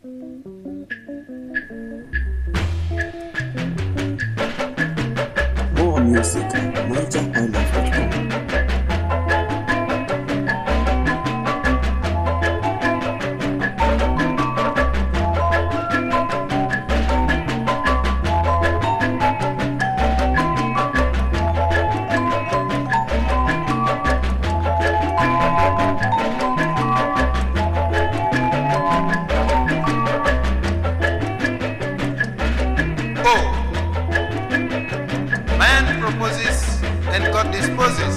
More music, MyJackMyLife.com. Man proposes and God disposes.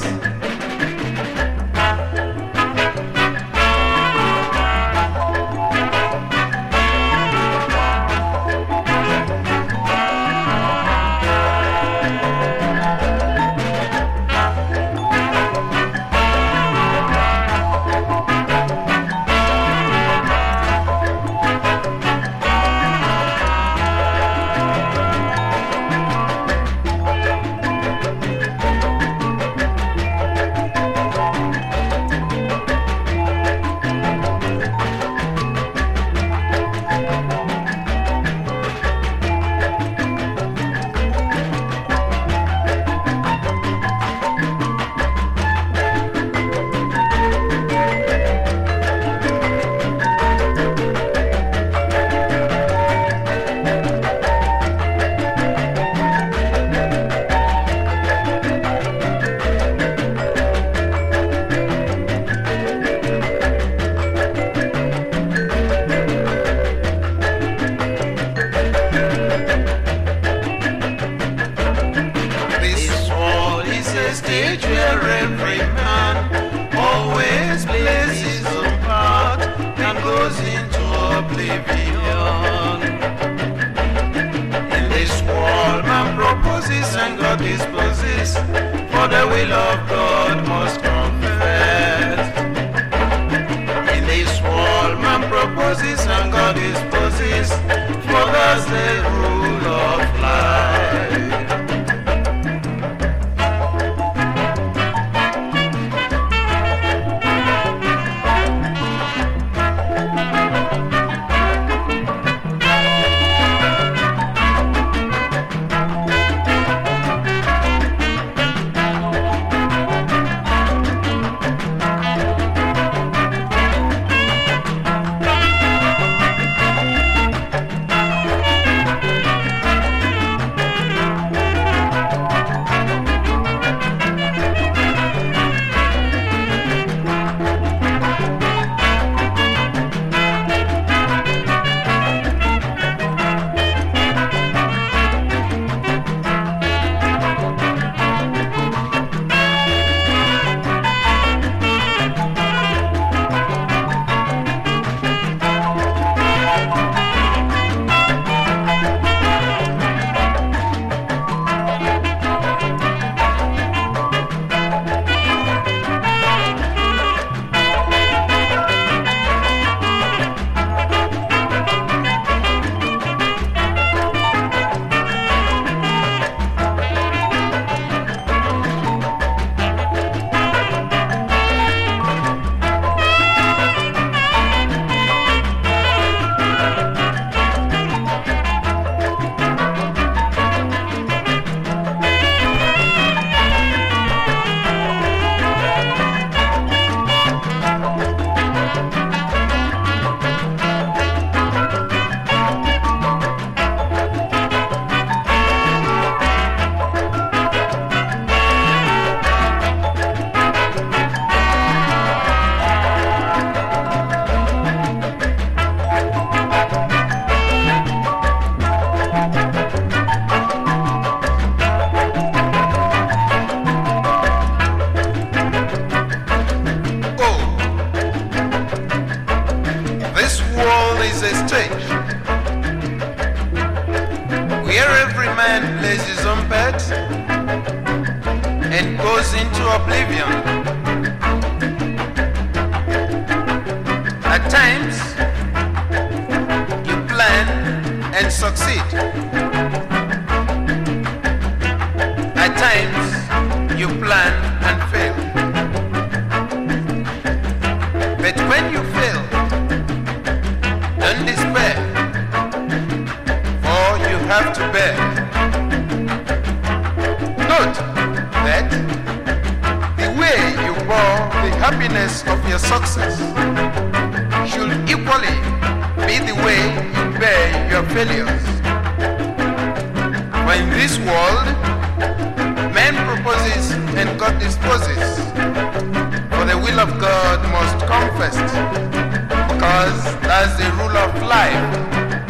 Stage where every man always plays his own part and goes into oblivion. In this world, man proposes and God disposes, for the will of God must confess. In this world, man proposes and God disposes, for that's the rule of life. Is a stage where every man plays his own part and goes into oblivion. At times, you plan and succeed. At times, you plan and fail. But when you fail, don't despair. have to bear. Note that the way you bore the happiness of your success should equally be the way you bear your failures. For in this world, man proposes and God disposes, for the will of God must come first, because that's the rule of life.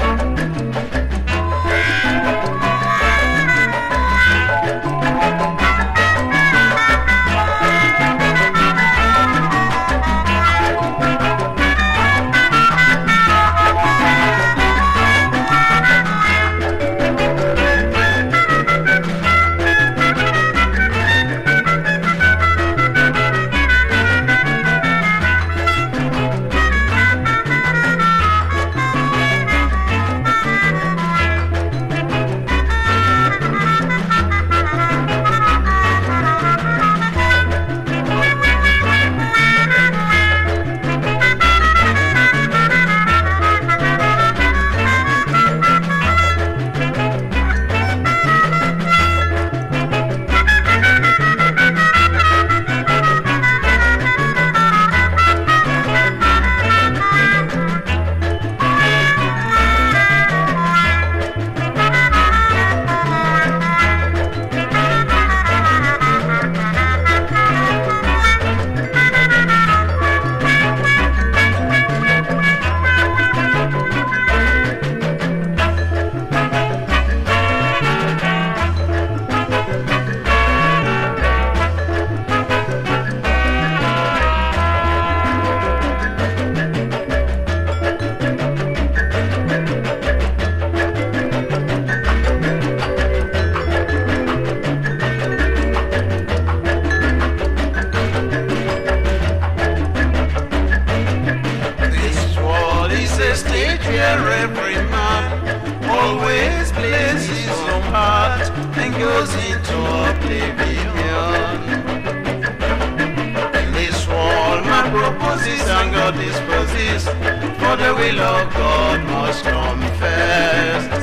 Where every man always plays his own part and goes into oblivion. In this world man proposes and God disposes, for the will of God must come first.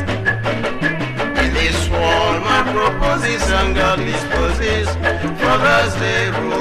In this world man proposes and God disposes, for that's the rule